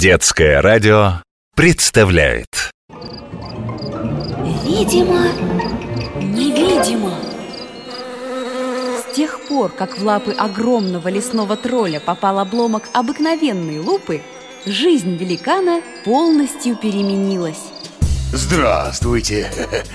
Детское радио представляет. Видимо, невидимо. С тех пор, как в лапы огромного лесного тролля попал обломок обыкновенной лупы, жизнь великана полностью переменилась. Здравствуйте!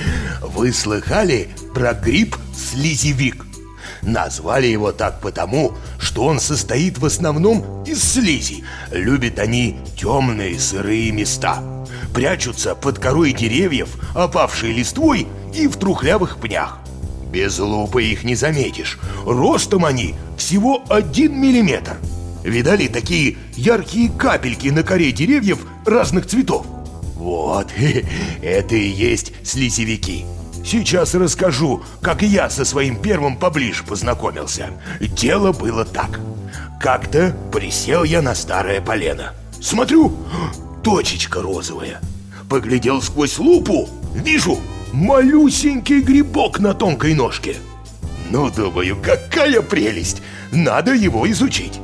Вы слыхали про гриб слизевик? Назвали его так потому, что он состоит в основном из слизи. Любят они темные сырые места. Прячутся под корой деревьев, опавшей листвой и в трухлявых пнях. Без лупы их не заметишь. Ростом они всего 1 миллиметр. Видали такие яркие капельки на коре деревьев разных цветов? Вот, это и есть слизевики. Сейчас расскажу, как я со своим первым поближе познакомился. Дело было так. Как-то присел я на старое полено. Смотрю, точечка розовая. Поглядел сквозь лупу, вижу малюсенький грибок на тонкой ножке. Ну, думаю, какая прелесть, надо его изучить.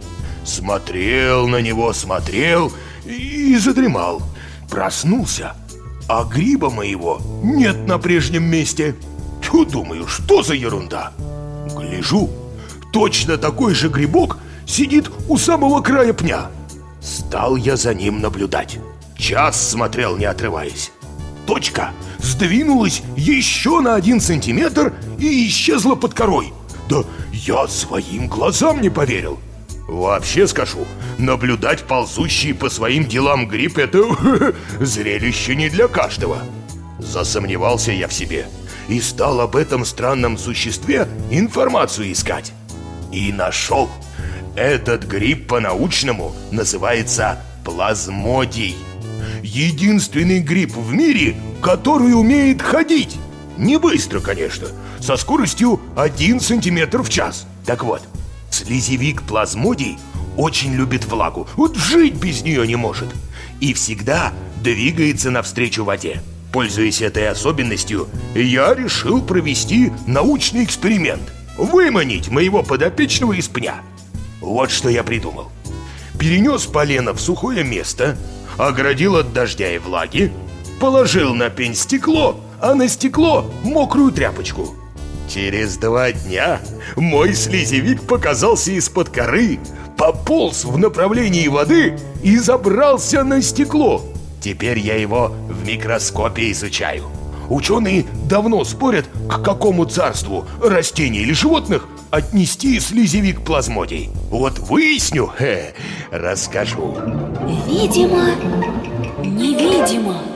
Смотрел на него, смотрел и задремал. Проснулся, а гриба моего нет на прежнем месте. Тьфу, думаю, что за ерунда. Гляжу, точно такой же грибок сидит у самого края пня. Стал я за ним наблюдать. Час смотрел, не отрываясь. Точка сдвинулась еще на 1 сантиметр и исчезла под корой. Да я своим глазам не поверил. Вообще скажу, наблюдать ползущий по своим делам гриб — это зрелище не для каждого. Засомневался я в себе и стал об этом странном существе информацию искать. И нашел. Этот гриб по-научному называется плазмодий. Единственный гриб в мире, который умеет ходить. Не быстро, конечно, со скоростью 1 сантиметр в час. Так вот, слизевик плазмодий очень любит влагу. Вот жить без нее не может. И всегда двигается навстречу воде. Пользуясь этой особенностью, я решил провести научный эксперимент. Выманить моего подопечного из пня. Вот что я придумал. Перенес полено в сухое место, оградил от дождя и влаги, положил на пень стекло, а на стекло мокрую тряпочку. Через 2 дня мой слизевик показался из-под коры, пополз в направлении воды и забрался на стекло. Теперь я его в микроскопе изучаю. Ученые давно спорят, к какому царству растений или животных отнести слизевик плазмодий. Вот выясню, расскажу. Видимо, невидимо.